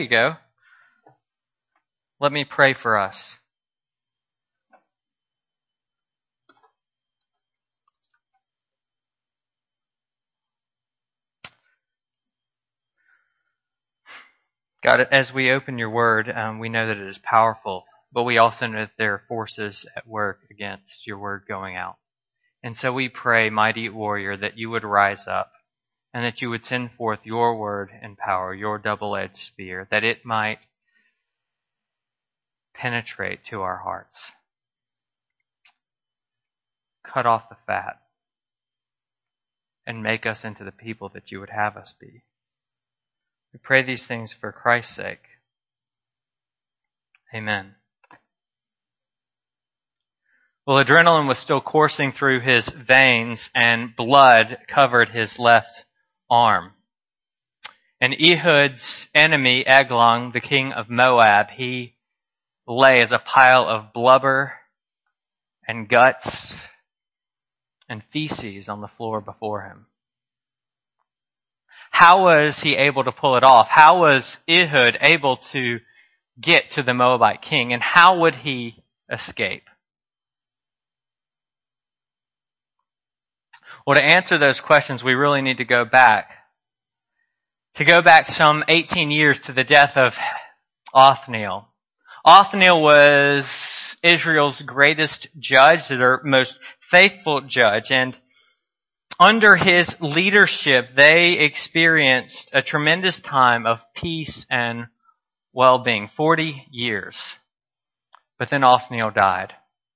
you go. Let me pray for us. God, as we open your word, we know that it is powerful, but we also know that there are forces at work against your word going out. And so we pray, mighty warrior, that you would rise up and that you would send forth your word and power, your double-edged spear, that it might penetrate to our hearts. Cut off the fat and make us into the people that you would have us be. We pray these things for Christ's sake. Amen. Well, adrenaline was still coursing through his veins and blood covered his left arm. And Ehud's enemy, Eglon, the king of Moab, he lay as a pile of blubber and guts and feces on the floor before him. How was he able to pull it off? How was Ehud able to get to the Moabite king? And how would he escape? Well, to answer those questions, we really need to go back. To go back some 18 years to the death of Othniel. Othniel was Israel's greatest judge, their most faithful judge, and under his leadership, they experienced a tremendous time of peace and well-being, 40 years. But then Othniel died.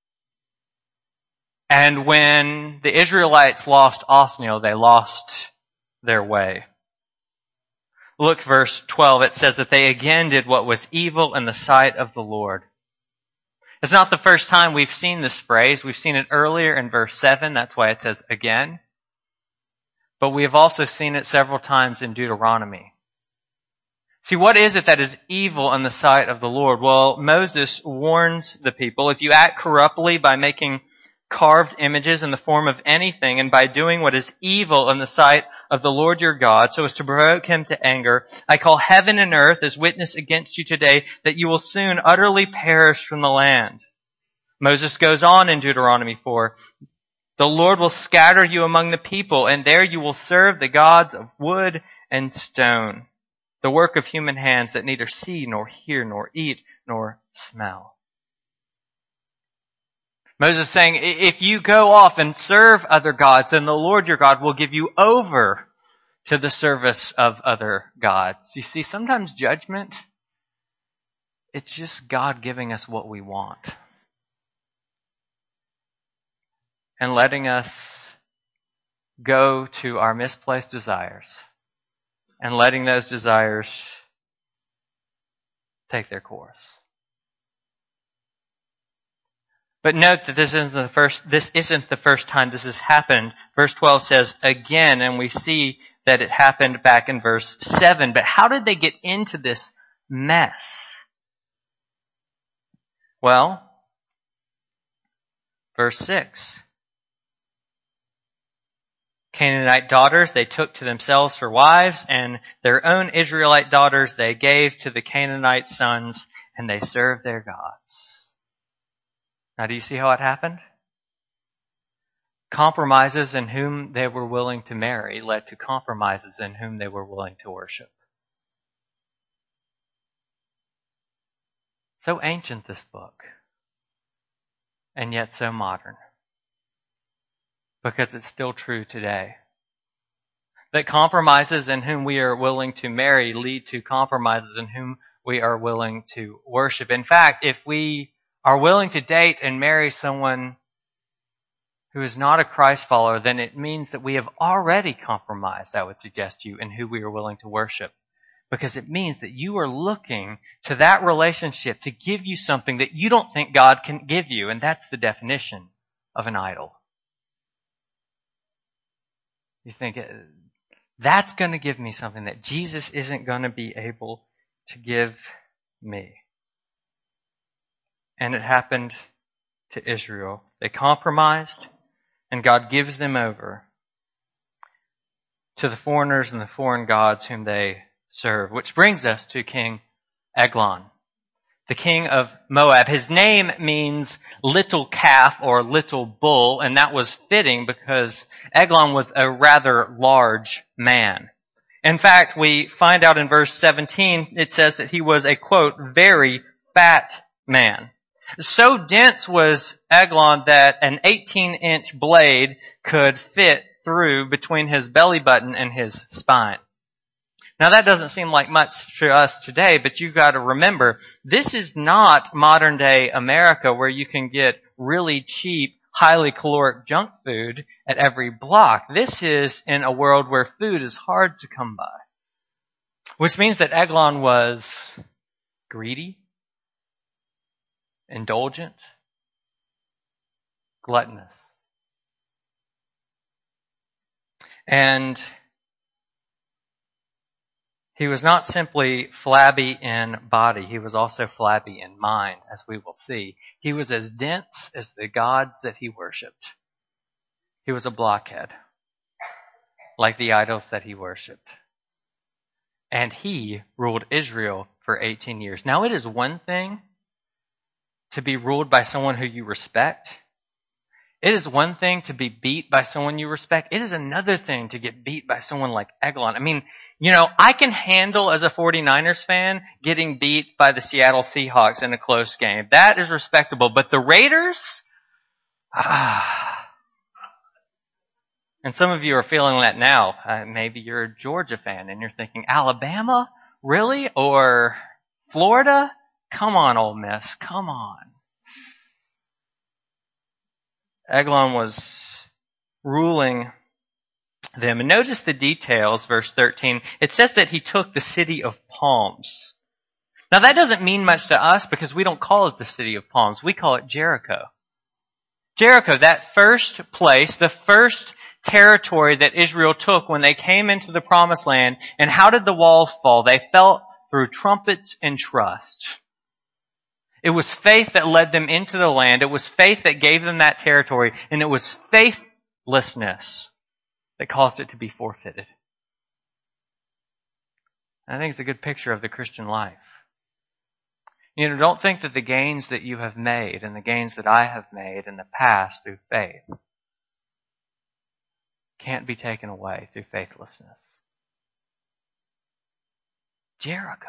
And when the Israelites lost Othniel, they lost their way. Look, verse 12, it says that they again did what was evil in the sight of the Lord. It's not the first time we've seen this phrase. We've seen it earlier in verse 7. That's why it says again. But we have also seen it several times in Deuteronomy. See, what is it that is evil in the sight of the Lord? Well, Moses warns the people, if you act corruptly by making carved images in the form of anything and by doing what is evil in the sight of the Lord your God, so as to provoke him to anger, I call heaven and earth as witness against you today that you will soon utterly perish from the land. Moses goes on in Deuteronomy 4, the Lord will scatter you among the people, and there you will serve the gods of wood and stone, the work of human hands that neither see nor hear nor eat nor smell. Moses is saying, if you go off and serve other gods, then the Lord your God will give you over to the service of other gods. You see, sometimes judgment, it's just God giving us what we want. And letting us go to our misplaced desires. And letting those desires take their course. But note that this isn't the first time this has happened. Verse 12 says again, and we see that it happened back in verse 7. But how did they get into this mess? Well, verse 6. Canaanite daughters they took to themselves for wives, and their own Israelite daughters they gave to the Canaanite sons, and they served their gods. Now, do you see how it happened? Compromises in whom they were willing to marry led to compromises in whom they were willing to worship. So ancient, this book, and yet so modern. Because it's still true today. That compromises in whom we are willing to marry lead to compromises in whom we are willing to worship. In fact, if we are willing to date and marry someone who is not a Christ follower, then it means that we have already compromised, I would suggest to you, in who we are willing to worship. Because it means that you are looking to that relationship to give you something that you don't think God can give you, and that's the definition of an idol. You think, that's going to give me something that Jesus isn't going to be able to give me. And it happened to Israel. They compromised, and God gives them over to the foreigners and the foreign gods whom they serve. Which brings us to King Eglon, the king of Moab. His name means little calf or little bull, and that was fitting because Eglon was a rather large man. In fact, we find out in verse 17, it says that he was a, quote, very fat man. So dense was Eglon that an 18-inch blade could fit through between his belly button and his spine. Now that doesn't seem like much to us today, but you've got to remember, this is not modern day America where you can get really cheap, highly caloric junk food at every block. This is in a world where food is hard to come by. Which means that Eglon was greedy, indulgent, gluttonous. And he was not simply flabby in body, he was also flabby in mind, as we will see. He was as dense as the gods that he worshipped. He was a blockhead, like the idols that he worshipped. And he ruled Israel for 18 years. Now it is one thing to be ruled by someone who you respect. It is one thing to be beat by someone you respect. It is another thing to get beat by someone like Eglon. I mean, I can handle as a 49ers fan getting beat by the Seattle Seahawks in a close game. That is respectable. But the Raiders? And some of you are feeling that now. Maybe you're a Georgia fan and you're thinking, Alabama? Really? Or Florida? Come on, Ole Miss. Come on. Eglon was ruling them. And notice the details, verse 13. It says that he took the city of palms. Now that doesn't mean much to us because we don't call it the city of palms. We call it Jericho. Jericho, that first place, the first territory that Israel took when they came into the promised land. And how did the walls fall? They fell through trumpets and trust. It was faith that led them into the land. It was faith that gave them that territory. And it was faithlessness that caused it to be forfeited. And I think it's a good picture of the Christian life. Don't think that the gains that you have made and the gains that I have made in the past through faith can't be taken away through faithlessness. Jericho.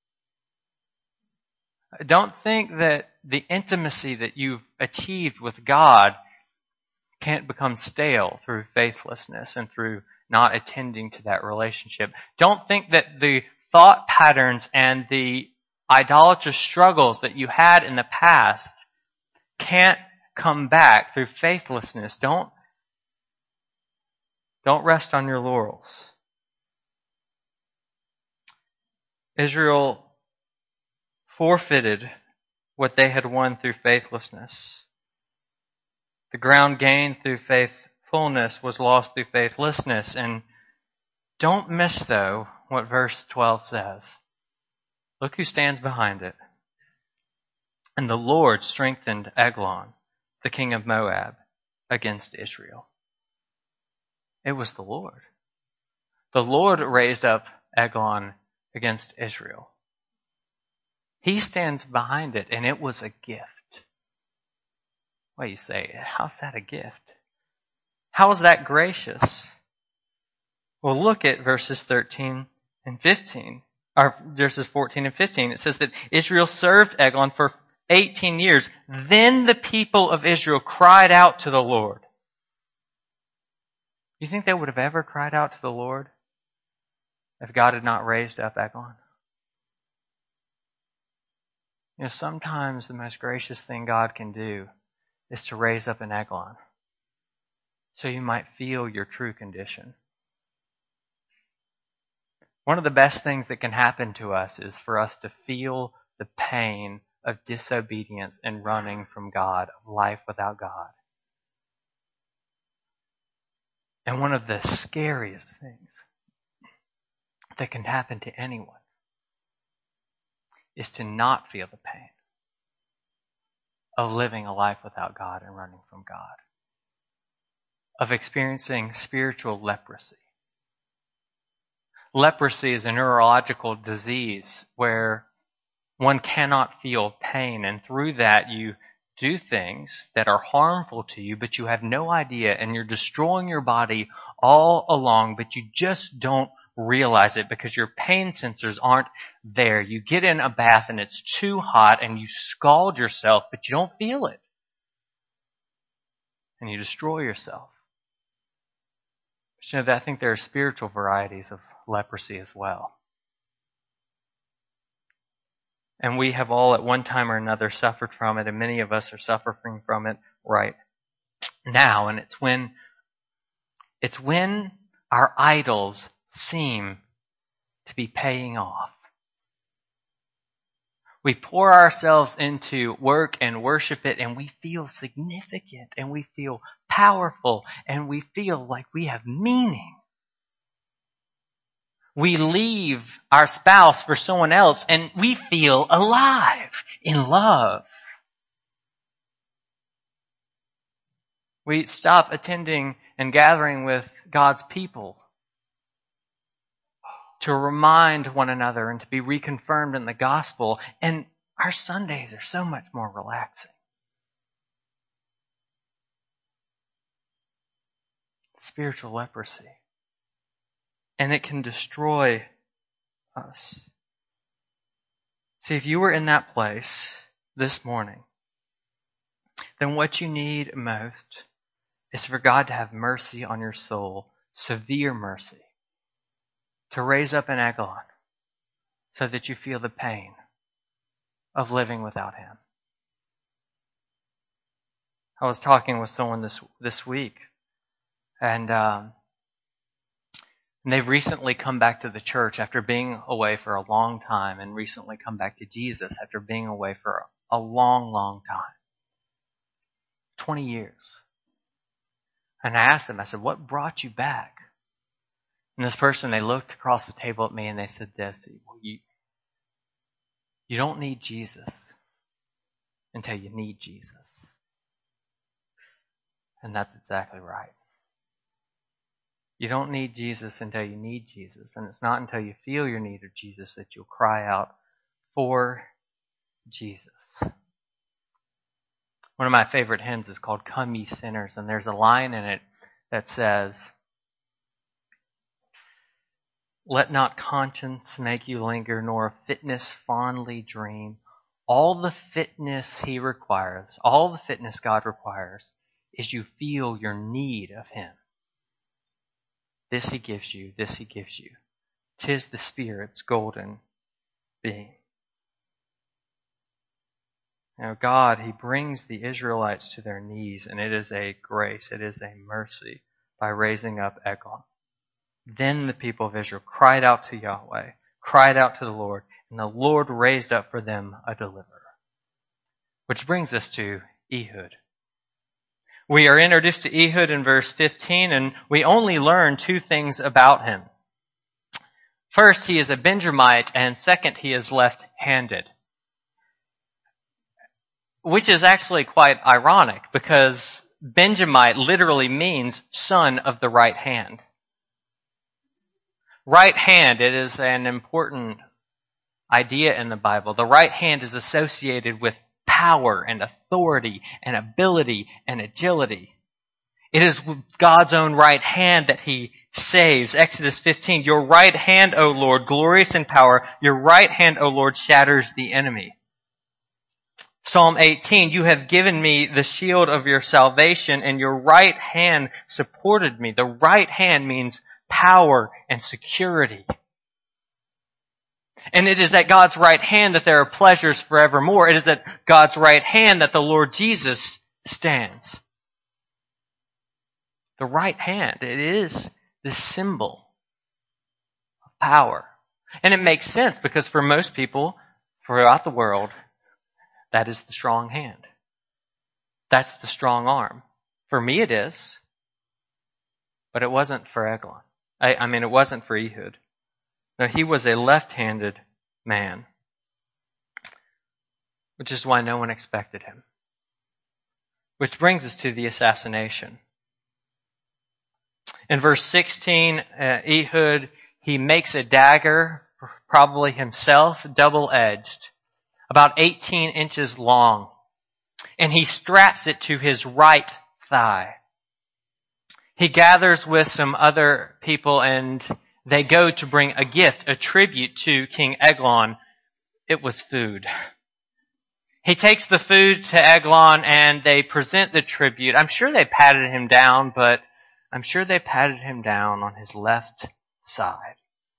Don't think that the intimacy that you've achieved with God can't become stale through faithlessness and through not attending to that relationship. Don't think that the thought patterns and the idolatrous struggles that you had in the past can't come back through faithlessness. Don't rest on your laurels. Israel forfeited what they had won through faithlessness. The ground gained through faithfulness was lost through faithlessness. And don't miss, though, what verse 12 says. Look who stands behind it. And the Lord strengthened Eglon, the king of Moab, against Israel. It was the Lord. The Lord raised up Eglon against Israel. He stands behind it, and it was a gift. Well, you say, how's that a gift? How is that gracious? Well, look at verses 13 and 15. Or verses 14 and 15. It says that Israel served Eglon for 18 years. Then the people of Israel cried out to the Lord. You think they would have ever cried out to the Lord if God had not raised up Eglon? Sometimes the most gracious thing God can do is to raise up an Eglon so you might feel your true condition. One of the best things that can happen to us is for us to feel the pain of disobedience and running from God, of life without God. And one of the scariest things that can happen to anyone is to not feel the pain of living a life without God and running from God, of experiencing spiritual leprosy. Leprosy is a neurological disease where one cannot feel pain, and through that you do things that are harmful to you, but you have no idea, and you're destroying your body all along, but you just don't realize it because your pain sensors aren't there. You get in a bath and it's too hot and you scald yourself, but you don't feel it. And you destroy yourself. But you know, I think there are spiritual varieties of leprosy as well. And we have all at one time or another suffered from it, and many of us are suffering from it right now. And it's when our idols seem to be paying off. We pour ourselves into work and worship it, and we feel significant, and we feel powerful, and we feel like we have meaning. We leave our spouse for someone else, and we feel alive in love. We stop attending and gathering with God's people to remind one another and to be reconfirmed in the gospel. And our Sundays are so much more relaxing. Spiritual leprosy. And it can destroy us. See, if you were in that place this morning, then what you need most is for God to have mercy on your soul, severe mercy, to raise up an Eglon so that you feel the pain of living without Him. I was talking with someone this week, and they've recently come back to the church after being away for a long time, and recently come back to Jesus after being away for a long, long time. 20 years. And I asked them, I said, what brought you back? And this person, they looked across the table at me and they said this, well, you don't need Jesus until you need Jesus. And that's exactly right. You don't need Jesus until you need Jesus. And it's not until you feel your need of Jesus that you'll cry out for Jesus. One of my favorite hymns is called Come Ye Sinners, and there's a line in it that says, let not conscience make you linger, nor fitness fondly dream. All the fitness He requires, all the fitness God requires, is you feel your need of Him. This He gives you, this He gives you. 'Tis the Spirit's golden being. Now God, He brings the Israelites to their knees, and it is a grace, it is a mercy, by raising up Eglon. Then the people of Israel cried out to Yahweh, cried out to the Lord, and the Lord raised up for them a deliverer. Which brings us to Ehud. We are introduced to Ehud in verse 15, and we only learn two things about him. First, he is a Benjamite, and second, he is left-handed. Which is actually quite ironic, because Benjamite literally means son of the right hand. Right hand, it is an important idea in the Bible. The right hand is associated with power and authority and ability and agility. It is with God's own right hand that He saves. Exodus 15, your right hand, O Lord, glorious in power. Your right hand, O Lord, shatters the enemy. Psalm 18, you have given me the shield of your salvation, and your right hand supported me. The right hand means power and security. And it is at God's right hand that there are pleasures forevermore. It is at God's right hand that the Lord Jesus stands. The right hand, it is the symbol of power. And it makes sense because for most people throughout the world, that is the strong hand. That's the strong arm. For me it is, but it wasn't for Eglon. It wasn't for Ehud. No, he was a left-handed man, which is why no one expected him. Which brings us to the assassination. In verse 16, Ehud, he makes a dagger, probably himself, double-edged, about 18 inches long, and he straps it to his right thigh. He gathers with some other people, and they go to bring a gift, a tribute to King Eglon. It was food. He takes the food to Eglon, and they present the tribute. I'm sure they patted him down, but I'm sure they patted him down on his left side.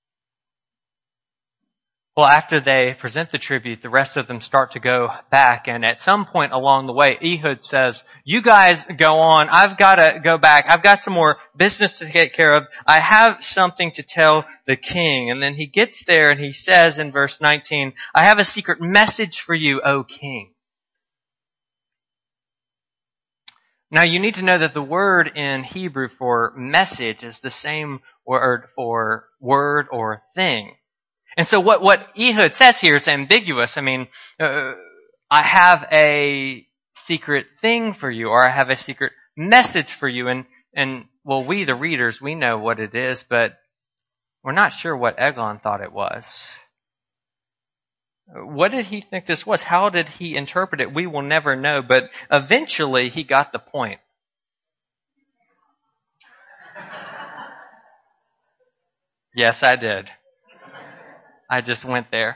Well, after they present the tribute, the rest of them start to go back, and at some point along the way, Ehud says, "You guys go on. I've got to go back. I've got some more business to take care of. I have something to tell the king." And then he gets there and he says in verse 19, "I have a secret message for you, O king." Now you need to know that the word in Hebrew for message is the same word for word or thing. And so what Ehud says here is ambiguous. I mean, I have a secret thing for you, or I have a secret message for you. And well, we, the readers, we know what it is, but we're not sure what Eglon thought it was. What did he think this was? How did he interpret it? We will never know, but eventually he got the point. Yes, I did. I just went there.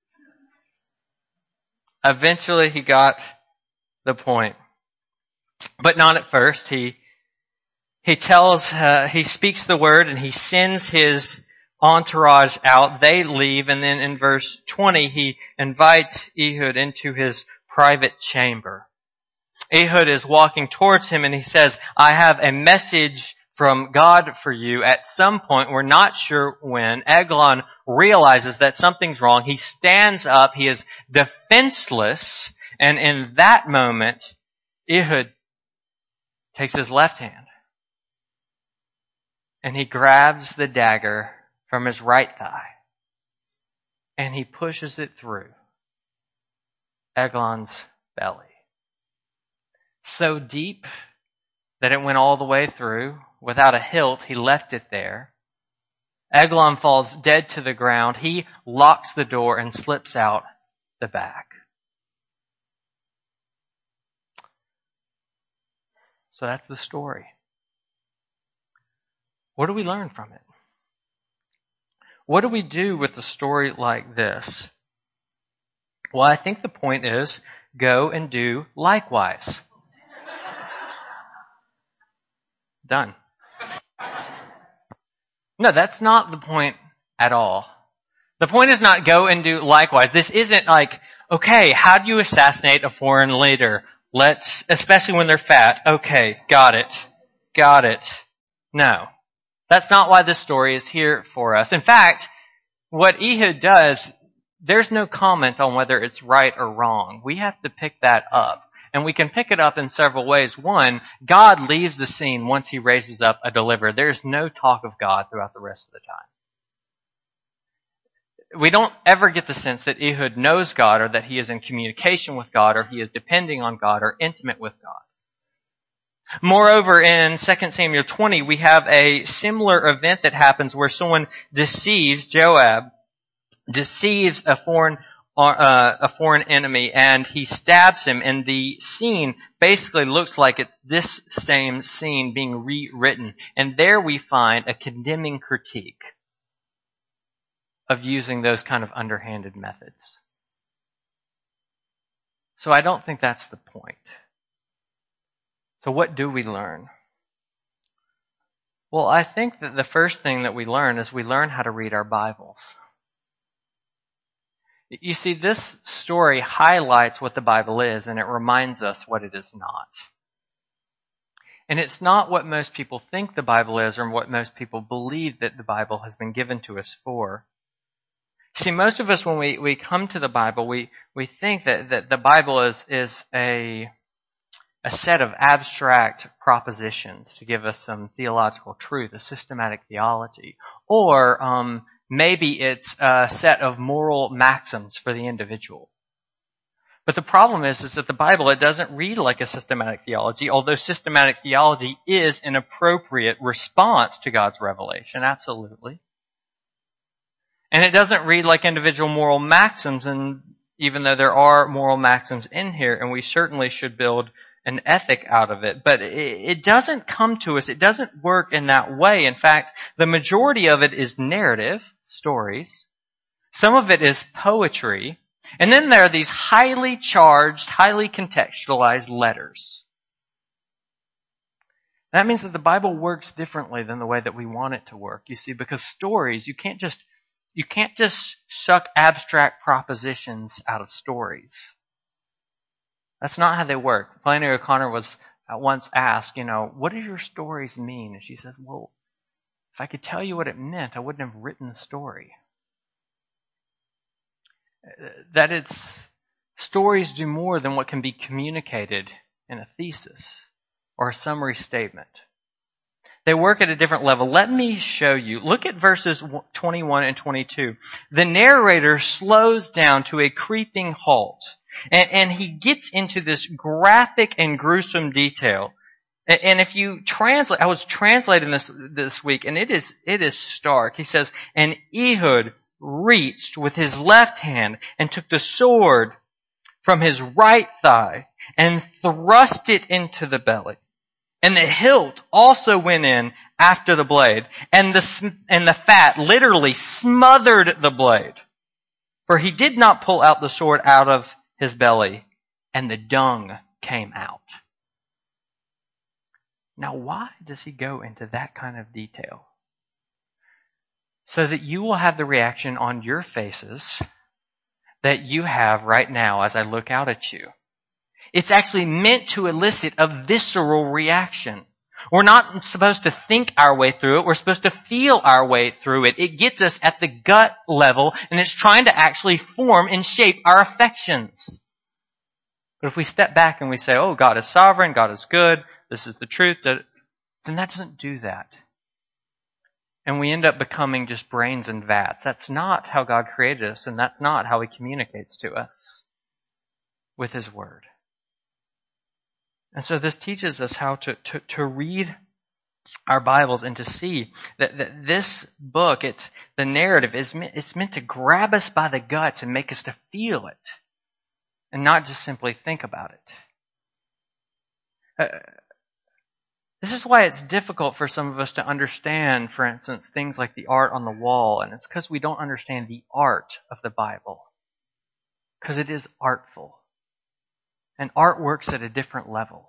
Eventually he got the point. But not at first. He speaks the word and he sends his entourage out. They leave, and then in verse 20 he invites Ehud into his private chamber. Ehud is walking towards him and he says, "I have a message from God for you." At some point, we're not sure when, Eglon realizes that something's wrong. He stands up. He is defenseless. And in that moment, Ehud takes his left hand and he grabs the dagger from his right thigh and he pushes it through Eglon's belly. So deep that it went all the way through. Without a hilt, he left it there. Eglon falls dead to the ground. He locks the door and slips out the back. So that's the story. What do we learn from it? What do we do with a story like this? Well, I think the point is, go and do likewise. Done. No, that's not the point at all. The point is not go and do likewise. This isn't like, okay, how do you assassinate a foreign leader? Especially when they're fat. Okay, got it. No. That's not why this story is here for us. In fact, what Ehud does, there's no comment on whether it's right or wrong. We have to pick that up. And we can pick it up in several ways. One, God leaves the scene once he raises up a deliverer. There's no talk of God throughout the rest of the time. We don't ever get the sense that Ehud knows God or that he is in communication with God or he is depending on God or intimate with God. Moreover, in 2 Samuel 20, we have a similar event that happens where someone Joab deceives a foreign enemy, and he stabs him, and the scene basically looks like it's this same scene being rewritten. And there we find a condemning critique of using those kind of underhanded methods. So I don't think that's the point. So what do we learn? Well, I think that the first thing that we learn is we learn how to read our Bibles. You see, this story highlights what the Bible is, and it reminds us what it is not. And it's not what most people think the Bible is or what most people believe that the Bible has been given to us for. See, most of us, when we come to the Bible, we think that the Bible is a set of abstract propositions to give us some theological truth, a systematic theology. Or maybe it's a set of moral maxims for the individual. But the problem is that the Bible, it doesn't read like a systematic theology, although systematic theology is an appropriate response to God's revelation, absolutely. And it doesn't read like individual moral maxims, and even though there are moral maxims in here, and we certainly should build an ethic out of it. But it doesn't come to us. It doesn't work in that way. In fact, the majority of it is narrative, stories. Some of it is poetry. And then there are these highly charged, highly contextualized letters. That means that the Bible works differently than the way that we want it to work. You see, because stories, you can't just suck abstract propositions out of stories. That's not how they work. Flannery O'Connor was once asked, what do your stories mean? And she says, well, if I could tell you what it meant, I wouldn't have written the story. That stories do more than what can be communicated in a thesis or a summary statement. They work at a different level. Let me show you. Look at verses 21 and 22. The narrator slows down to a creeping halt, and he gets into this graphic and gruesome detail. And if you translate, I was translating this week, and it is stark. He says, and Ehud reached with his left hand and took the sword from his right thigh and thrust it into the belly. And the hilt also went in after the blade, and the fat literally smothered the blade. For he did not pull out the sword out of his belly, and the dung came out. Now, why does he go into that kind of detail? So that you will have the reaction on your faces that you have right now as I look out at you. It's actually meant to elicit a visceral reaction. We're not supposed to think our way through it. We're supposed to feel our way through it. It gets us at the gut level, and it's trying to actually form and shape our affections. But if we step back and we say, oh, God is sovereign, God is good, this is the truth, then that doesn't do that. And we end up becoming just brains and vats. That's not how God created us, and that's not how He communicates to us with His Word. And so this teaches us how to read our Bibles and to see that this book, it's the narrative, it's meant to grab us by the guts and make us to feel it and not just simply think about it. This is why it's difficult for some of us to understand, for instance, things like the art on the wall, and it's because we don't understand the art of the Bible, because it is artful. And art works at a different level.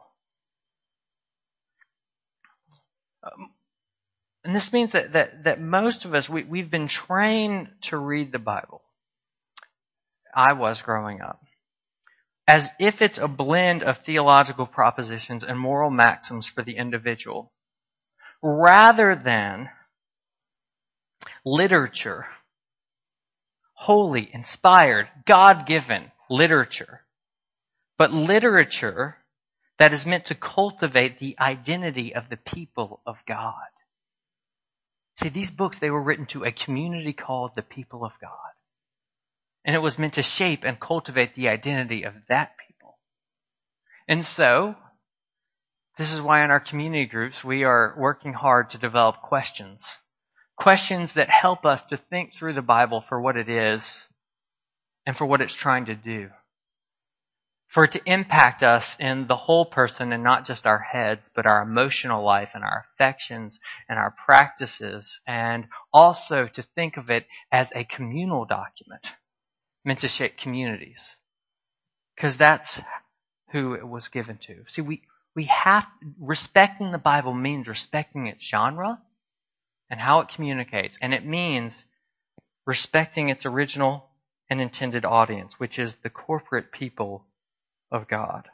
And this means that most of us, we've been trained to read the Bible. I was growing up. As if it's a blend of theological propositions and moral maxims for the individual, rather than literature, holy, inspired, God-given literature. But literature that is meant to cultivate the identity of the people of God. See, these books, they were written to a community called the people of God. And it was meant to shape and cultivate the identity of that people. And so, this is why in our community groups, we are working hard to develop questions. Questions that help us to think through the Bible for what it is and for what it's trying to do. For it to impact us in the whole person and not just our heads, but our emotional life and our affections and our practices, and also to think of it as a communal document meant to shape communities. Because that's who it was given to. See, we have, respecting the Bible means respecting its genre and how it communicates, and it means respecting its original and intended audience, which is the corporate people of God.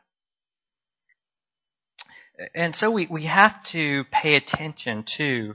And so we have to pay attention to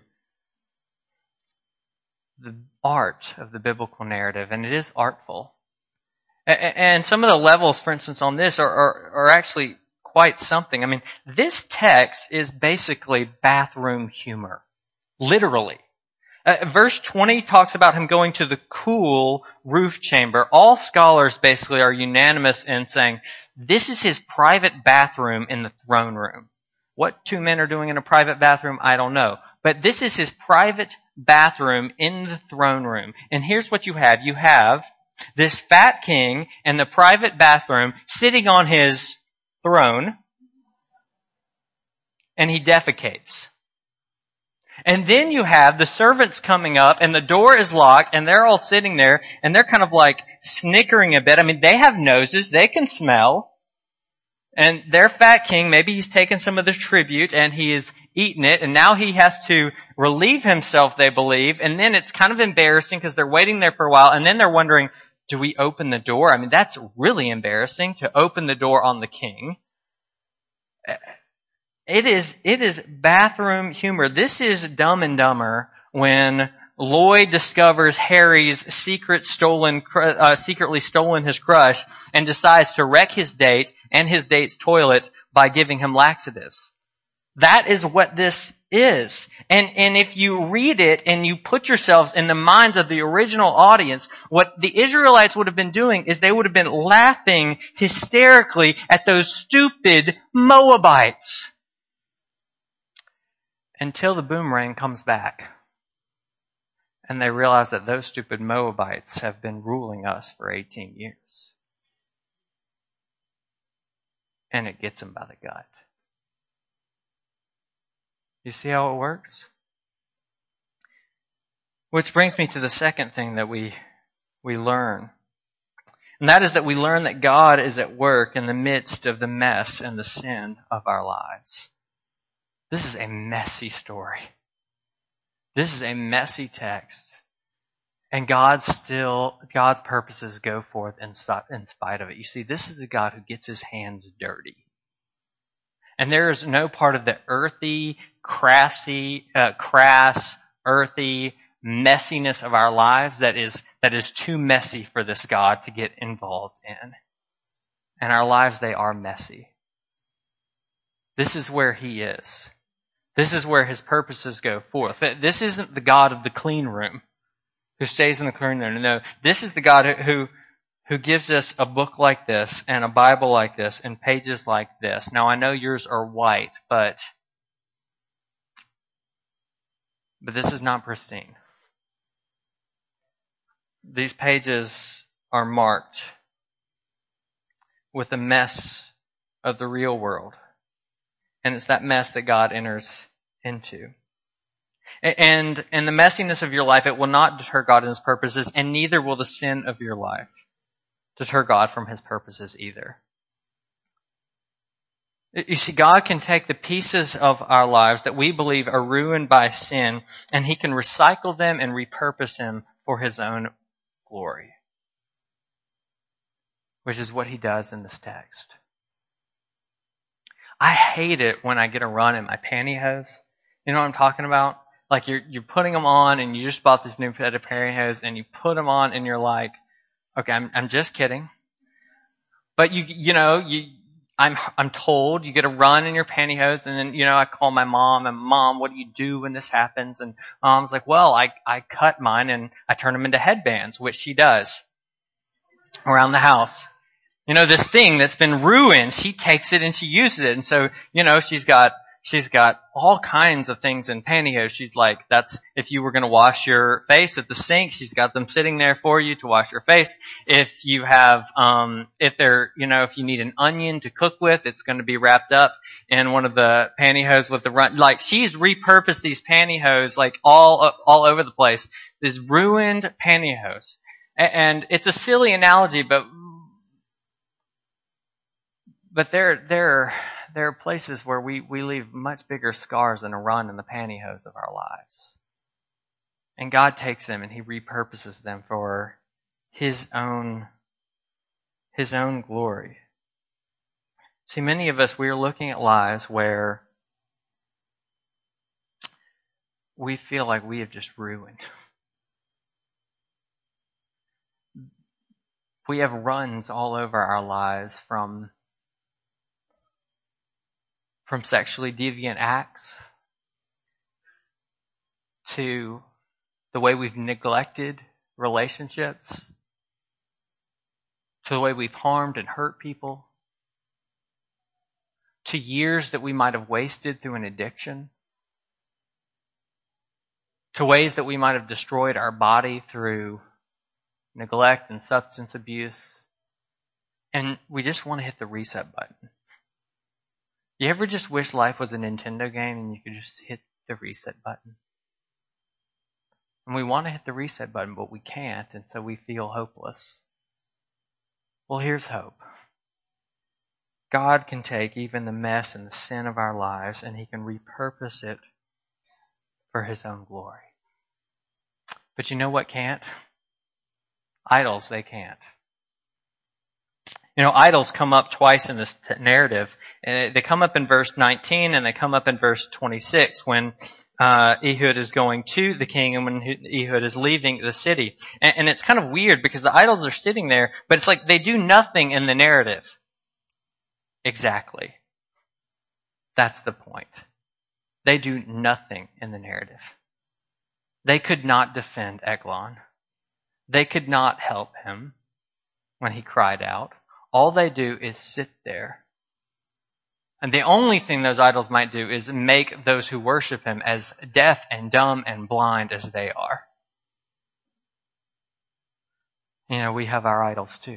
the art of the biblical narrative, and it is artful. And some of the levels, for instance, on this are actually quite something. I mean, this text is basically bathroom humor, literally. Verse 20 talks about him going to the cool roof chamber. All scholars basically are unanimous in saying this is his private bathroom in the throne room. What two men are doing in a private bathroom, I don't know. But this is his private bathroom in the throne room. And here's what you have. You have This fat king in the private bathroom sitting on his throne, and he defecates. And then you have the servants coming up and the door is locked and they're all sitting there and they're kind of like snickering a bit. I mean, they have noses, they can smell. And their fat king, maybe he's taken some of the tribute and he has eaten it, and now he has to relieve himself, they believe. And then it's kind of embarrassing because they're waiting there for a while, and then they're wondering, do we open the door? I mean, that's really embarrassing to open the door on the king. It is bathroom humor. This is Dumb and Dumber when Lloyd discovers Harry's secretly stolen his crush and decides to wreck his date and his date's toilet by giving him laxatives. That is what this is. And if you read it and you put yourselves in the minds of the original audience, what the Israelites would have been doing is they would have been laughing hysterically at those stupid Moabites. Until the boomerang comes back. And they realize that those stupid Moabites have been ruling us for 18 years. And it gets them by the gut. You see how it works? Which brings me to the second thing that we learn. And that is that we learn that God is at work in the midst of the mess and the sin of our lives. This is a messy story. This is a messy text. And God's purposes go forth in spite of it. You see, this is a God who gets his hands dirty. And there is no part of the earthy, crass, earthy messiness of our lives that is too messy for this God to get involved in. And our lives, they are messy. This is where he is. This is where his purposes go forth. This isn't the God of the clean room who stays in the clean room. No, this is the God who gives us a book like this and a Bible like this and pages like this. Now, I know yours are white, but this is not pristine. These pages are marked with the mess of the real world. And it's that mess that God enters into. And the messiness of your life, it will not deter God in his purposes, and neither will the sin of your life deter God from his purposes either. You see, God can take the pieces of our lives that we believe are ruined by sin, and he can recycle them and repurpose them for his own glory. Which is what he does in this text. I hate it when I get a run in my pantyhose. You know what I'm talking about? Like you're putting them on and you just bought this new set of pantyhose and you put them on and you're like, okay, I'm just kidding. But I'm told you get a run in your pantyhose, and then I call my mom and Mom, what do you do when this happens? And Mom's like, well, I cut mine and I turn them into headbands, which she does around the house. This thing that's been ruined, she takes it and she uses it. And so, she's got all kinds of things in pantyhose. She's like, that's, if you were going to wash your face at the sink, she's got them sitting there for you to wash your face. If you have, if you need an onion to cook with, it's going to be wrapped up in one of the pantyhose with the run. Like, she's repurposed these pantyhose, like, all over the place. This ruined pantyhose. And it's a silly analogy, but there are places where we leave much bigger scars than a run in the pantyhose of our lives. And God takes them and he repurposes them for his own glory. See, many of us, we are looking at lives where we feel like we have just ruined. We have runs all over our lives from sexually deviant acts to the way we've neglected relationships to the way we've harmed and hurt people to years that we might have wasted through an addiction to ways that we might have destroyed our body through neglect and substance abuse. And we just want to hit the reset button. You ever just wish life was a Nintendo game and you could just hit the reset button? And we want to hit the reset button, but we can't, and so we feel hopeless. Well, here's hope. God can take even the mess and the sin of our lives, and He can repurpose it for His own glory. But you know what can't? Idols, they can't. Idols come up twice in this narrative. And they come up in verse 19 and they come up in verse 26 when Ehud is going to the king and when Ehud is leaving the city. And it's kind of weird because the idols are sitting there, but it's like they do nothing in the narrative. Exactly. That's the point. They do nothing in the narrative. They could not defend Eglon. They could not help him when he cried out. All they do is sit there. And the only thing those idols might do is make those who worship him as deaf and dumb and blind as they are. We have our idols too,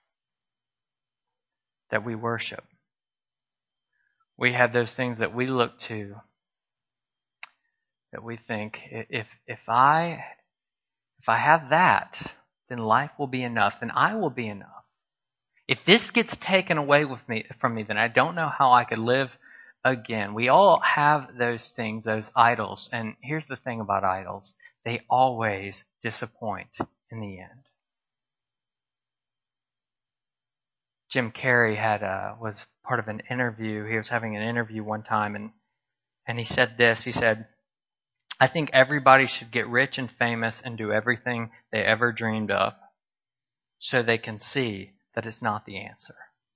that we worship. We have those things that we look to, that we think, if I have that, then life will be enough, and I will be enough. If this gets taken away from me, then I don't know how I could live again. We all have those things, those idols. And here's the thing about idols. They always disappoint in the end. Jim Carrey was part of an interview. He was having an interview one time, and he said this. He said, "I think everybody should get rich and famous and do everything they ever dreamed of so they can see that it's not the answer."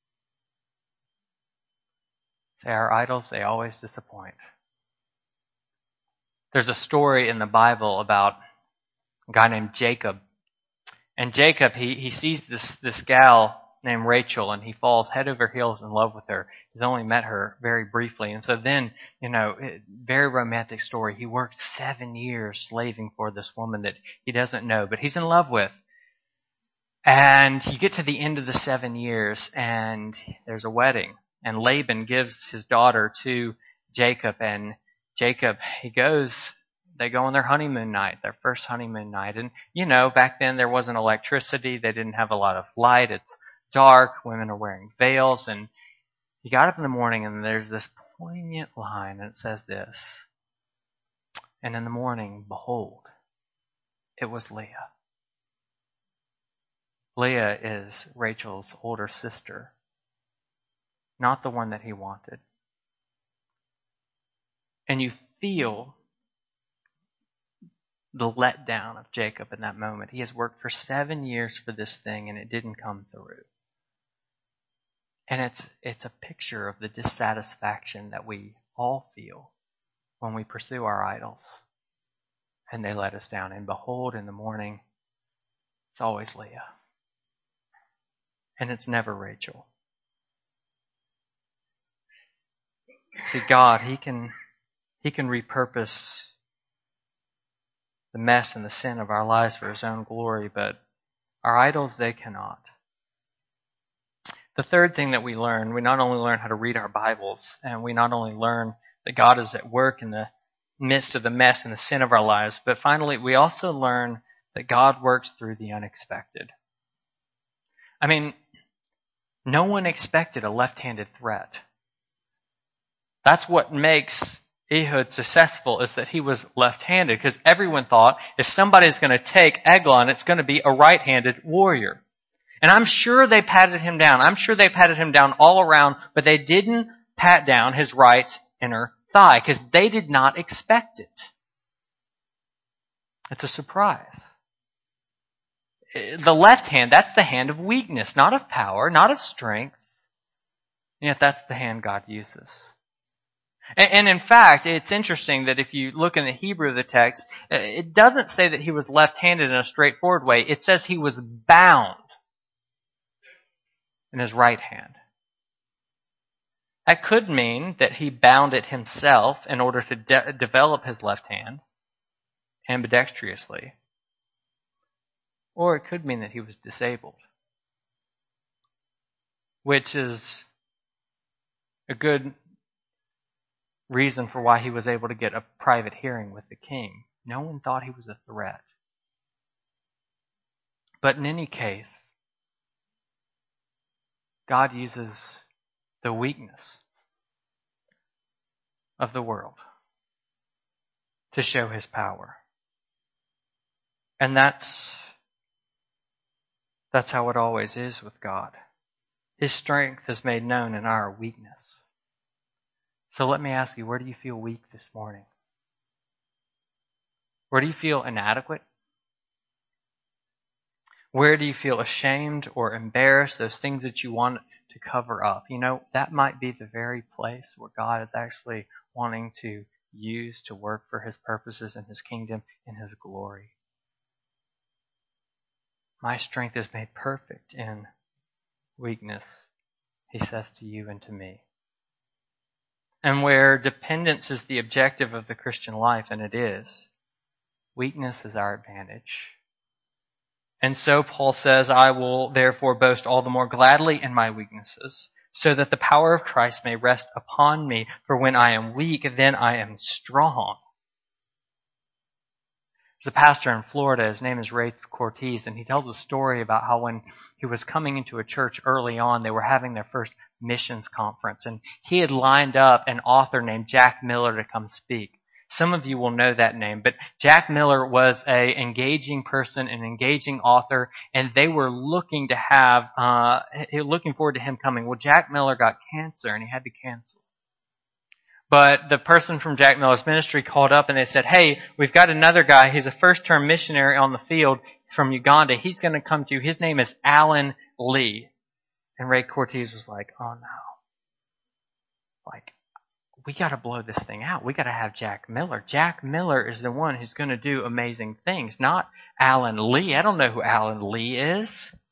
Say, our idols, they always disappoint. There's a story in the Bible about a guy named Jacob. And Jacob, he sees this gal named Rachel, and he falls head over heels in love with her. He's only met her very briefly. And so then, very romantic story. He worked 7 years slaving for this woman that he doesn't know, but he's in love with. And you get to the end of the 7 years, and there's a wedding. And Laban gives his daughter to Jacob. And Jacob, they go on their honeymoon night, their first honeymoon night. And, back then there wasn't electricity. They didn't have a lot of light. It's dark. Women are wearing veils. And he got up in the morning, and there's this poignant line, and it says this: "And in the morning, behold, it was Leah." Leah is Rachel's older sister, not the one that he wanted. And you feel the letdown of Jacob in that moment. He has worked for 7 years for this thing, and it didn't come through. And it's a picture of the dissatisfaction that we all feel when we pursue our idols, and they let us down. And behold, in the morning, it's always Leah. And it's never Rachel. See, God, He can repurpose the mess and the sin of our lives for His own glory, but our idols, they cannot. The third thing that we not only learn how to read our Bibles, and we not only learn that God is at work in the midst of the mess and the sin of our lives, but finally, we also learn that God works through the unexpected. I mean, no one expected a left-handed threat. That's what makes Ehud successful, is that he was left-handed, because everyone thought if somebody's going to take Eglon, it's going to be a right-handed warrior. And I'm sure they patted him down. I'm sure they patted him down all around, but they didn't pat down his right inner thigh, because they did not expect it. It's a surprise. The left hand, that's the hand of weakness, not of power, not of strength. And yet that's the hand God uses. And in fact, it's interesting that if you look in the Hebrew of the text, it doesn't say that he was left-handed in a straightforward way. It says he was bound in his right hand. That could mean that he bound it himself in order to develop his left hand ambidextrously. Or it could mean that he was disabled, which is a good reason for why he was able to get a private hearing with the king. No one thought he was a threat. But in any case, God uses the weakness of the world to show his power. And that's how it always is with God. His strength is made known in our weakness. So let me ask you, where do you feel weak this morning? Where do you feel inadequate? Where do you feel ashamed or embarrassed, those things that you want to cover up? You know, that might be the very place where God is actually wanting to use to work for his purposes and his kingdom and his glory. My strength is made perfect in weakness, he says to you and to me. And where dependence is the objective of the Christian life, and it is, weakness is our advantage. And so Paul says, I will therefore boast all the more gladly in my weaknesses, so that the power of Christ may rest upon me. For when I am weak, then I am strong. There's a pastor in Florida, his name is Ray Cortez, and he tells a story about how when he was coming into a church early on, they were having their first missions conference, and he had lined up an author named Jack Miller to come speak. Some of you will know that name, but Jack Miller was an engaging person, an engaging author, and they were looking forward to him coming. Well, Jack Miller got cancer, and he had to cancel. But the person from Jack Miller's ministry called up and they said, hey, we've got another guy. He's a first-term missionary on the field from Uganda. He's going to come to you. His name is Alan Lee. And Ray Cortez was like, oh no. We got to blow this thing out. We got to have Jack Miller. Jack Miller is the one who's going to do amazing things, not Alan Lee. I don't know who Alan Lee is.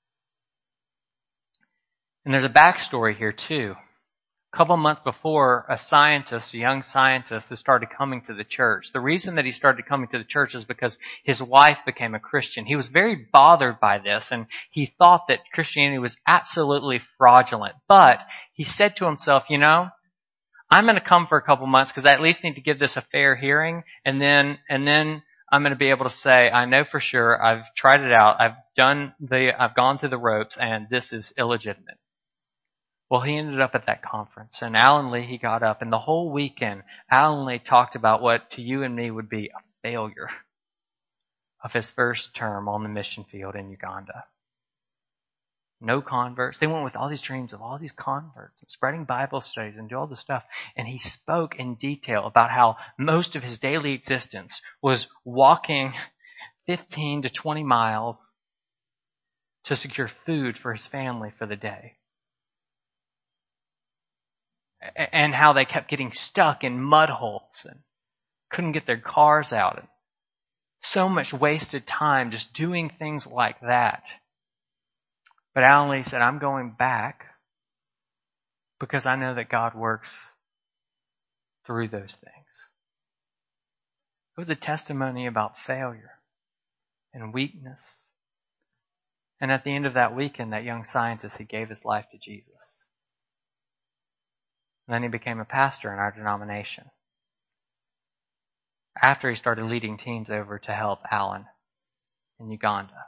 And there's a backstory here too. A couple months before, a young scientist, who started coming to the church. The reason that he started coming to the church is because his wife became a Christian. He was very bothered by this, and he thought that Christianity was absolutely fraudulent. But he said to himself, you know, I'm going to come for a couple months because I at least need to give this a fair hearing, and then I'm going to be able to say, I know for sure, I've tried it out, I've gone through the ropes, and this is illegitimate. Well, he ended up at that conference, and Alan Lee, he got up, and the whole weekend, Alan Lee talked about what to you and me would be a failure of his first term on the mission field in Uganda. No converts. They went with all these dreams of all these converts and spreading Bible studies and do all this stuff. And he spoke in detail about how most of his daily existence was walking 15 to 20 miles to secure food for his family for the day. And how they kept getting stuck in mud holes and couldn't get their cars out. And so much wasted time just doing things like that. But Alan Lee said, I'm going back because I know that God works through those things. It was a testimony about failure and weakness. And at the end of that weekend, that young scientist, he gave his life to Jesus. And then he became a pastor in our denomination. After he started leading teams over to help Alan in Uganda.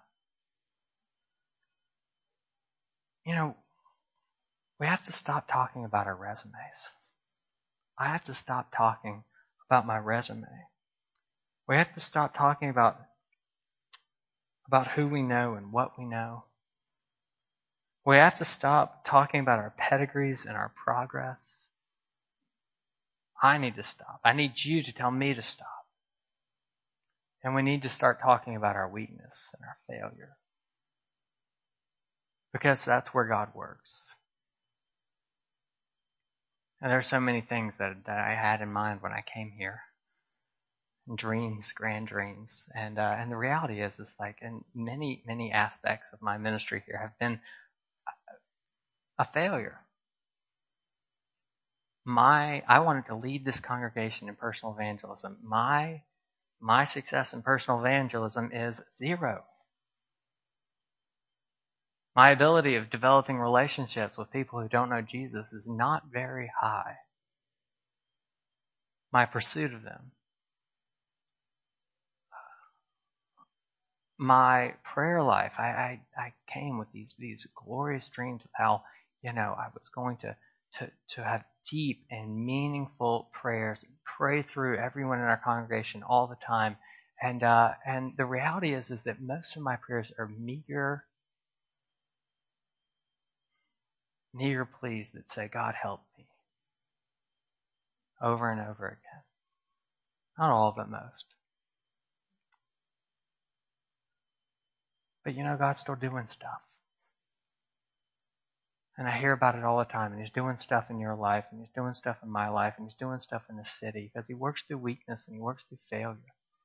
You know, we have to stop talking about our resumes. I have to stop talking about my resume. We have to stop talking about who we know and what we know. We have to stop talking about our pedigrees and our progress. I need to stop. I need you to tell me to stop. And we need to start talking about our weakness and our failure. Because that's where God works. And there's so many things that I had in mind when I came here. Dreams, grand dreams. And the reality is like in many, many aspects of my ministry here have been a failure. I wanted to lead this congregation in personal evangelism. My success in personal evangelism is 0. My ability of developing relationships with people who don't know Jesus is not very high. My pursuit of them. My prayer life, I came with these glorious dreams of how, I was going to have deep and meaningful prayers, and pray through everyone in our congregation all the time. And the reality is that most of my prayers are meager pleas that say, God help me, over and over again. Not all, but most. But God's still doing stuff. And I hear about it all the time. And He's doing stuff in your life, and He's doing stuff in my life, and He's doing stuff in the city, because He works through weakness and He works through failure.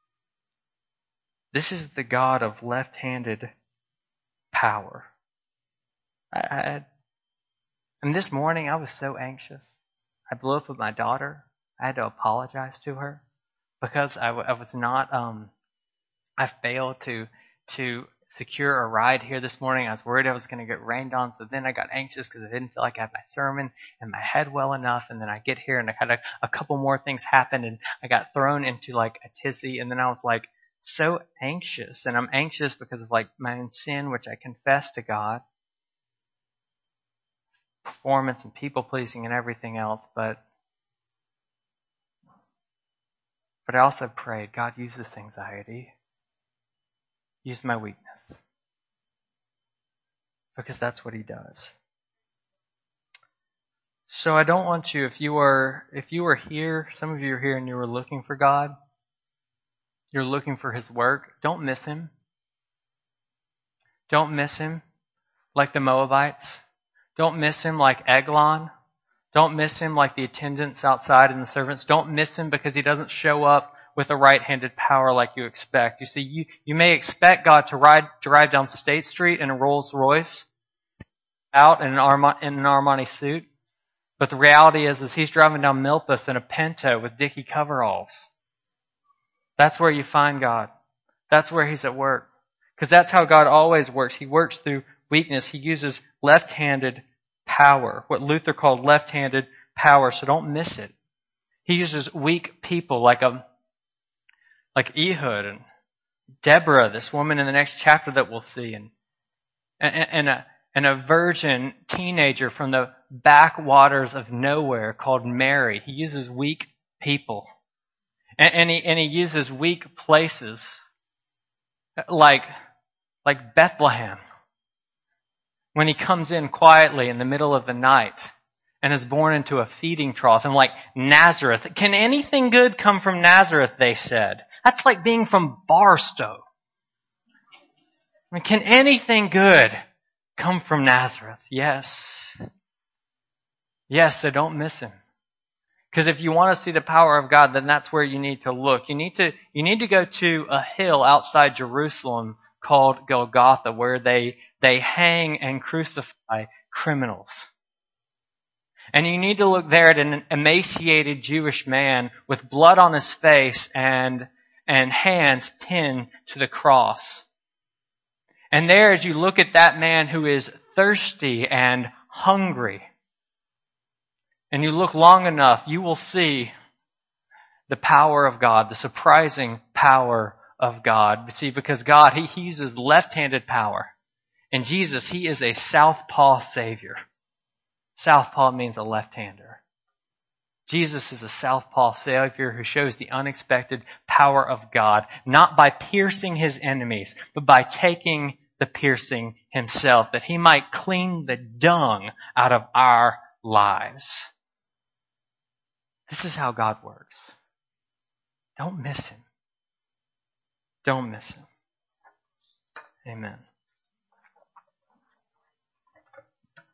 This is the God of left-handed power. And this morning I was so anxious. I blew up with my daughter. I had to apologize to her because I was not. I failed to secure a ride here this morning. I was worried I was going to get rained on, so then I got anxious because I didn't feel like I had my sermon in my head well enough. And then I get here and I had a couple more things happen, and I got thrown into like a tizzy. And then I was like so anxious, and I'm anxious because of like my own sin, which I confess to God, performance and people pleasing and everything else. But I also prayed, God, use this anxiety. Use my weakness. Because that's what He does. So I don't want you, if you are here, some of you are here and you were looking for God, you're looking for His work, don't miss Him. Don't miss Him like the Moabites. Don't miss Him like Eglon. Don't miss Him like the attendants outside and the servants. Don't miss Him because He doesn't show up with a right-handed power like you expect. You see, you may expect God to drive down State Street in a Rolls Royce, out in an Armani suit, but the reality is He's driving down Milpas in a Pinto with Dickie coveralls. That's where you find God. That's where He's at work. Because that's how God always works. He works through weakness. He uses left-handed power, what Luther called left-handed power, so don't miss it. He uses weak people like Ehud and Deborah, this woman in the next chapter that we'll see, and a virgin teenager from the backwaters of nowhere called Mary. He uses weak people. And he uses weak places like Bethlehem, when He comes in quietly in the middle of the night and is born into a feeding trough, and like Nazareth. Can anything good come from Nazareth, they said. That's like being from Barstow. I mean, can anything good come from Nazareth? Yes. Yes, so don't miss Him. Because if you want to see the power of God, then that's where you need to look. You need to go to a hill outside Jerusalem called Golgotha, where they hang and crucify criminals. And you need to look there at an emaciated Jewish man with blood on his face and hands pinned to the cross. And there, as you look at that man who is thirsty and hungry, and you look long enough, you will see the power of God, the surprising power of God. See, because God, He uses left-handed power. And Jesus, He is a southpaw Savior. Southpaw means a left-hander. Jesus is a southpaw Savior who shows the unexpected power of God, not by piercing His enemies, but by taking the piercing Himself, that He might clean the dung out of our lives. This is how God works. Don't miss Him. Don't miss Him. Amen.